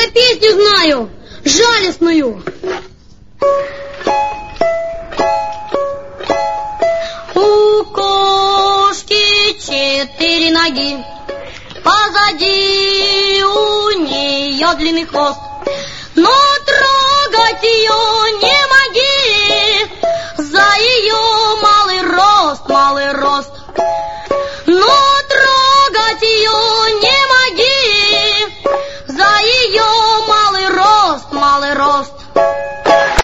песню знаю, жалостную. У кошки 4 ноги, позади у нее длинный хвост.